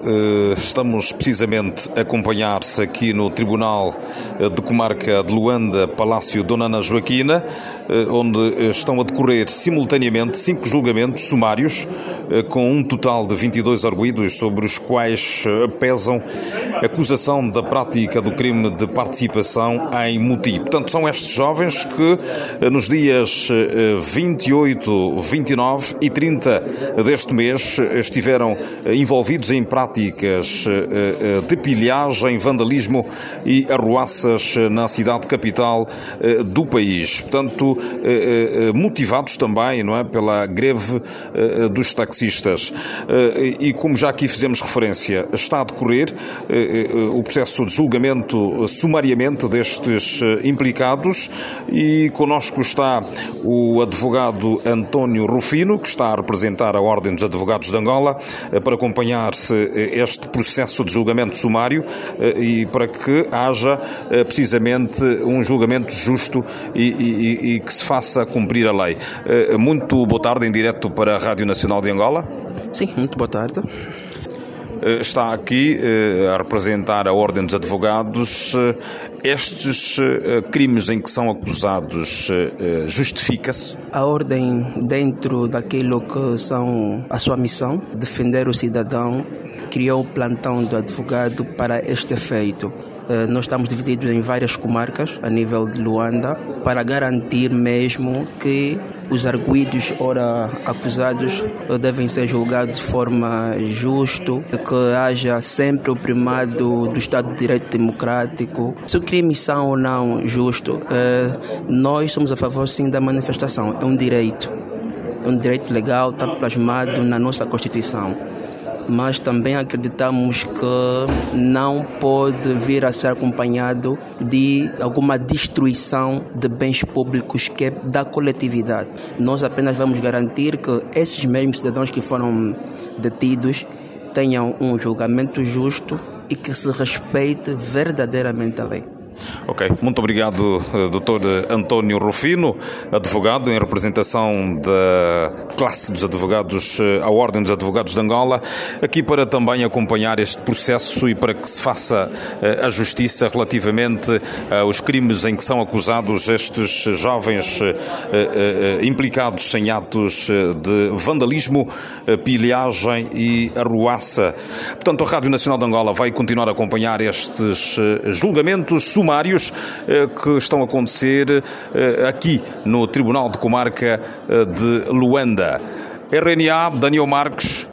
Estamos precisamente a acompanhar-se aqui no Tribunal de Comarca de Luanda, Palácio Dona Ana Joaquina, onde estão a decorrer simultaneamente 5 julgamentos sumários, com um total de 22 arguidos, sobre os quais pesam acusação da prática do crime de participação em motim. Portanto, são estes jovens que nos dias 28, 29 e 30 deste mês estiveram envolvidos em práticas de pilhagem, vandalismo e arruaças na cidade capital do país. Portanto, motivados também, não é, pela greve dos taxistas. E como já aqui fizemos referência, está a decorrer o processo de julgamento sumariamente destes implicados, e connosco está o advogado António Rufino, que está a representar a Ordem dos Advogados de Angola, para acompanhar-se este processo de julgamento sumário e para que haja precisamente um julgamento justo e que se faça cumprir a lei. Muito boa tarde, em direto para a Rádio Nacional de Angola. Sim, muito boa tarde. Está aqui a representar a Ordem dos Advogados. Estes crimes em que são acusados, justifica-se? A Ordem, dentro daquilo que são a sua missão, defender o cidadão, criou o plantão do advogado para este efeito. Nós estamos divididos em várias comarcas a nível de Luanda, para garantir mesmo que os arguidos ora acusados devem ser julgados de forma justa, que haja sempre o primado do Estado de Direito Democrático. Se os crimes são ou não justos, nós somos a favor sim da manifestação. É um direito legal, está plasmado na nossa Constituição. Mas também acreditamos que não pode vir a ser acompanhado de alguma destruição de bens públicos que é da coletividade. Nós apenas vamos garantir que esses mesmos cidadãos que foram detidos tenham um julgamento justo e que se respeite verdadeiramente a lei. Ok, muito obrigado, Dr. António Rufino, advogado em representação da classe dos advogados, a Ordem dos Advogados de Angola, aqui para também acompanhar este processo e para que se faça a justiça relativamente aos crimes em que são acusados estes jovens implicados em atos de vandalismo, pilhagem e arruaça. Portanto, a Rádio Nacional de Angola vai continuar a acompanhar estes julgamentos sumários que estão a acontecer aqui no Tribunal de Comarca de Luanda. RNA, Daniel Marques.